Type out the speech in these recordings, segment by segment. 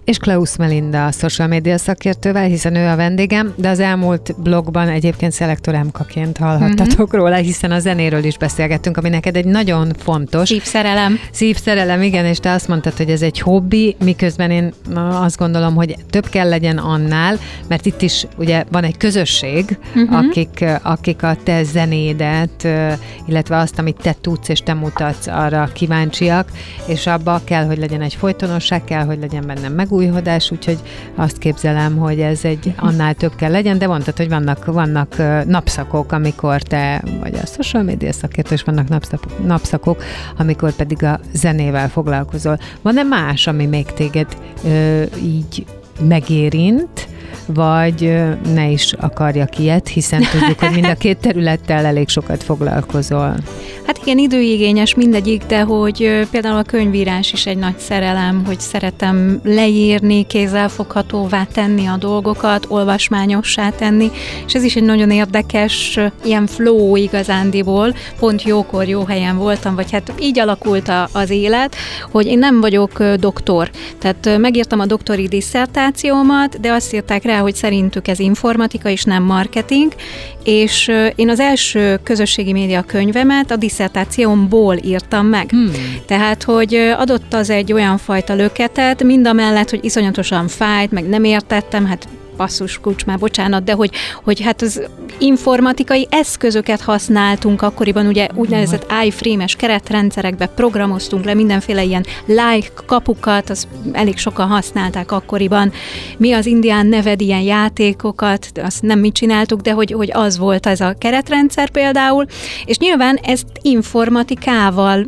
És Klaus Melinda, a social media szakértővel, hiszen ő a vendégem, de az elmúlt blogban egyébként Szelektor Emkaként hallhattatok róla, hiszen a zenéről is beszélgettünk, ami neked egy nagyon fontos. Szívszerelem. Szívszerelem, igen, és te azt mondtad, hogy ez egy hobbi, miközben én azt gondolom, hogy több kell legyen annál, mert itt is ugye van egy közösség, akik a te zenédet, illetve azt, amit te tudsz és te mutatsz, arra kíváncsiak, és abba kell, hogy legyen egy folytonosság, kell, hogy legyen benne megújhodás, úgyhogy azt képzelem, hogy ez egy annál több kell legyen, de mondtad, hogy vannak napszakok, amikor te vagy a social media szakértő, és vannak napszakok, amikor pedig a zenével foglalkozol. Van-e más, ami még téged így megérint, vagy ne is akarjak ilyet, hiszen tudjuk, hogy mind a két területtel elég sokat foglalkozol. Hát igen, időigényes mindegyik, de hogy például a könyvírás is egy nagy szerelem, hogy szeretem leírni, kézzelfoghatóvá tenni a dolgokat, olvasmányossá tenni, és ez is egy nagyon érdekes ilyen flow igazándiból, pont jókor, jó helyen voltam, vagy hát így alakult az élet, hogy én nem vagyok doktor. Tehát megírtam a doktori disszertációmat, de azt írták rá, hogy szerintük ez informatika és nem marketing, és én az első közösségi média könyvemet a disszertációmból írtam meg. Tehát, hogy adott az egy olyan fajta löketet, mindamellett, hogy iszonyatosan fájt, meg nem értettem, hát basszus, Kucsmá, bocsánat, de hogy hát az informatikai eszközöket használtunk akkoriban, ugye úgynevezett iframe-es keretrendszerekbe programoztunk le mindenféle ilyen like kapukat, az elég sokan használták akkoriban. Mi az indián neved ilyen játékokat, azt nem mi csináltuk, de hogy az volt ez a keretrendszer például, és nyilván ezt informatikával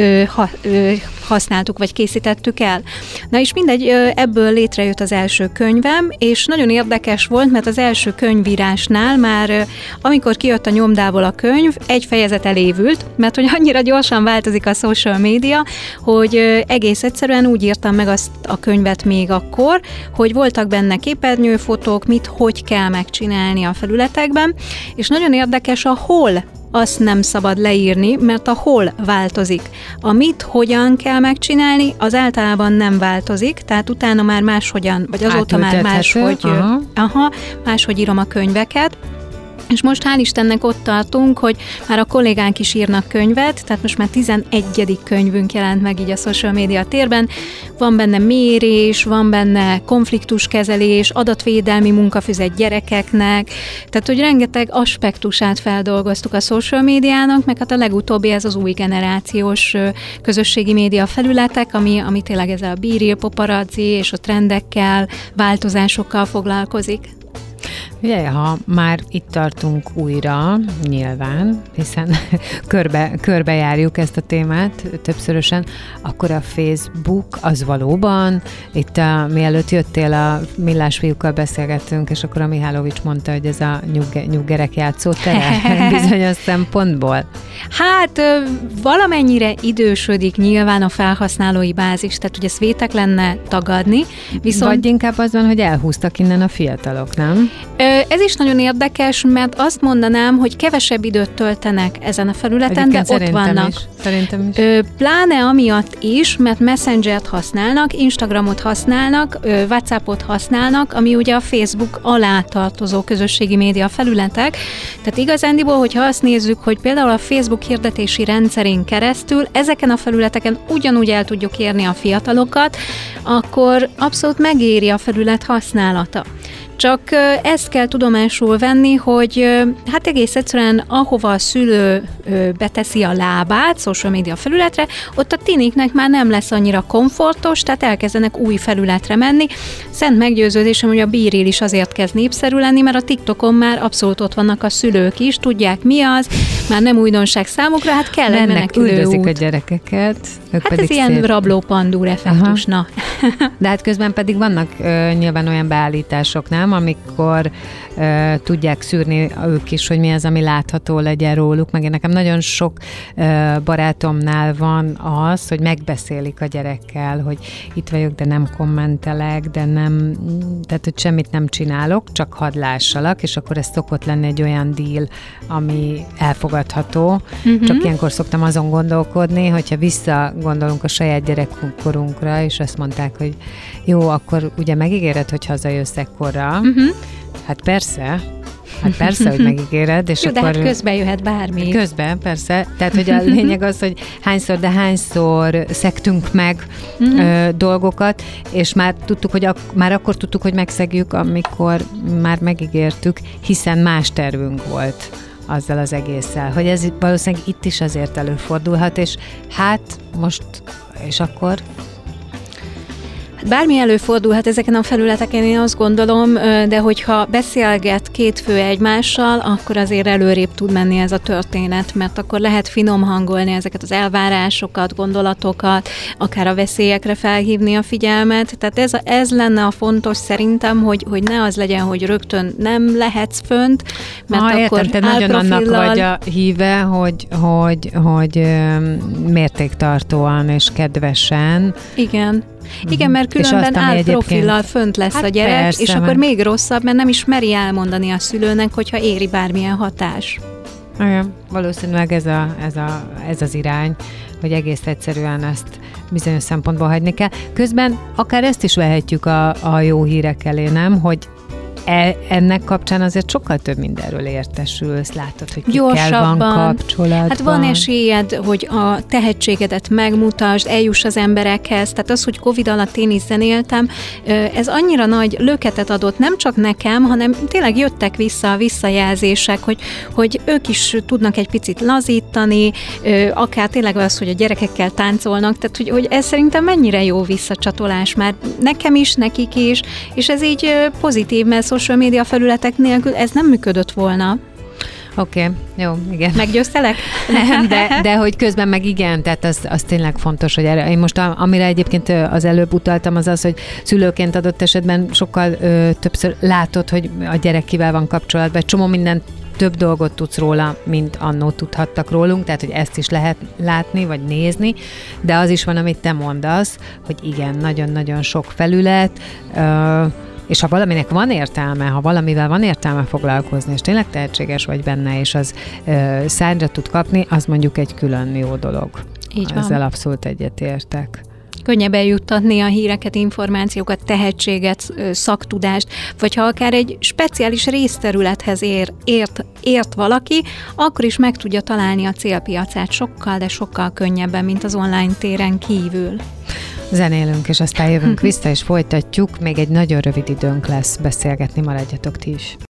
használtuk, vagy készítettük el. Na és mindegy, ebből létrejött az első könyvem, és nagyon érdekes volt, mert az első könyvírásnál már, amikor kijött a nyomdából a könyv, egy fejezet elévült, mert hogy annyira gyorsan változik a social media, hogy egész egyszerűen úgy írtam meg azt a könyvet még akkor, hogy voltak benne képernyőfotók, hogy kell megcsinálni a felületekben, és nagyon érdekes a hol azt nem szabad leírni, mert a hol változik. A mit hogyan kell megcsinálni, az általában nem változik, tehát utána már máshogyan, vagy azóta már máshogy írom a könyveket. És most hál' Istennek ott tartunk, hogy már a kollégánk is írnak könyvet, tehát most már 11. könyvünk jelent meg így a social media térben. Van benne mérés, van benne konfliktuskezelés, adatvédelmi munkafüzet gyerekeknek, tehát hogy rengeteg aspektusát feldolgoztuk a social médiának, meg hát a legutóbbi ez az új generációs közösségi média felületek, ami tényleg ezzel a BeReal, paparazzi és a trendekkel, változásokkal foglalkozik. Ugye, ha már itt tartunk újra, nyilván, hiszen körbejárjuk ezt a témát többszörösen, akkor a Facebook az valóban, itt mielőtt jöttél, a Millás fiúkkal beszélgettünk, és akkor a Mihálovics mondta, hogy ez a nyuggerek játszótere bizonyos szempontból. Hát valamennyire idősödik nyilván a felhasználói bázis, tehát ugye szvétek lenne tagadni, viszont... Vagy inkább az van, hogy elhúztak innen a fiatalok, nem? Ez is nagyon érdekes, mert azt mondanám, hogy kevesebb időt töltenek ezen a felületen, egyébként de ott vannak. Szerintem is. Pláne amiatt is, mert Messengert használnak, Instagramot használnak, WhatsAppot használnak, ami ugye a Facebook alá tartozó közösségi média felületek. Tehát igazándiból, hogyha azt nézzük, hogy például a Facebook hirdetési rendszerén keresztül ezeken a felületeken ugyanúgy el tudjuk érni a fiatalokat, akkor abszolút megéri a felület használata. Csak ezt kell tudomásul venni, hogy hát egész egyszerűen ahova a szülő beteszi a lábát social media felületre, ott a tiniknek már nem lesz annyira komfortos, tehát elkezdenek új felületre menni. Szent meggyőződésem, hogy a BeReal is azért kezd népszerű lenni, mert a TikTokon már abszolút ott vannak a szülők is, tudják mi az, már nem újdonság számukra, hát kell egy menekülőút. Üldözik a gyerekeket. Hát ez ilyen rabló-pandúr effektus, na. De hát közben pedig vannak nyilván olyan beállítások, nem, szeretem, amikor tudják szűrni ők is, hogy mi az, ami látható legyen róluk, meg nekem nagyon sok barátomnál van az, hogy megbeszélik a gyerekkel, hogy itt vagyok, de nem kommentelek, de nem, tehát hogy semmit nem csinálok, csak hadd lássalak, és akkor ez szokott lenni egy olyan deal, ami elfogadható. Csak ilyenkor szoktam azon gondolkodni, hogyha visszagondolunk a saját gyerekkorunkra, és azt mondták, hogy jó, akkor ugye megígéred, hogy hazajössz ekkorra. Hát persze, hogy megígéred, és jó, akkor... de hát közben jöhet bármi. Közben, persze. Tehát, hogy a lényeg az, hogy hányszor szektünk meg dolgokat, és már tudtuk, hogy már akkor tudtuk, hogy megszegjük, amikor már megígértük, hiszen más tervünk volt azzal az egésszel. Hogy ez valószínűleg itt is azért előfordulhat, és hát most, és akkor... Bármi előfordulhat ezeken a felületeken, én azt gondolom, de hogyha beszélget két fő egymással, akkor azért előrébb tud menni ez a történet, mert akkor lehet finom hangolni ezeket az elvárásokat, gondolatokat, akár a veszélyekre felhívni a figyelmet. Tehát ez lenne a fontos szerintem, hogy ne az legyen, hogy rögtön nem lehetsz fönt, mert akkor értem, te nagyon annak vagy a híve, hogy mértéktartóan és kedvesen. Igen, mert különben álprofillal fönt lesz a gyerek, persze, és akkor még rosszabb, mert nem is meri elmondani a szülőnek, hogyha éri bármilyen hatás. Igen, valószínűleg ez az irány, hogy egész egyszerűen ezt bizonyos szempontból hagyni kell. Közben akár ezt is vehetjük a jó hírek elé, nem? Hogy ennek kapcsán azért sokkal több mindenről értesülsz, látod, hogy kikkel van kapcsolatban. Hát van esélyed, hogy a tehetségedet megmutasd, eljuss az emberekhez, tehát az, hogy Covid alatt én is zenéltem, ez annyira nagy löketet adott nem csak nekem, hanem tényleg jöttek vissza a visszajelzések, hogy ők is tudnak egy picit lazítani, akár tényleg az, hogy a gyerekekkel táncolnak, tehát hogy ez szerintem mennyire jó visszacsatolás már nekem is, nekik is, és ez így pozitív, mert social média felületek nélkül ez nem működött volna. Oké, jó, igen. Meggyőztelek? Nem, de hogy közben meg igen, tehát az tényleg fontos, hogy én most amire egyébként az előbb utaltam, az, hogy szülőként adott esetben sokkal többször látod, hogy a gyerek kivel van kapcsolatban, egy csomó mindent, több dolgot tudsz róla, mint annó tudhattak rólunk, tehát, hogy ezt is lehet látni, vagy nézni, de az is van, amit te mondasz, hogy igen, nagyon-nagyon sok felület, és ha valaminek van értelme, ha valamivel van értelme foglalkozni, és tényleg tehetséges vagy benne, és az szárnyra tud kapni, az mondjuk egy külön jó dolog. Így van. Ezzel abszolút egyetértek. Könnyebb eljuttatni a híreket, információkat, tehetséget, szaktudást, vagy ha akár egy speciális részterülethez ért valaki, akkor is meg tudja találni a célpiacát sokkal, de sokkal könnyebben, mint az online téren kívül. Zenélünk, és aztán jövünk vissza, és folytatjuk. Még egy nagyon rövid időnk lesz beszélgetni, maradjatok ti is.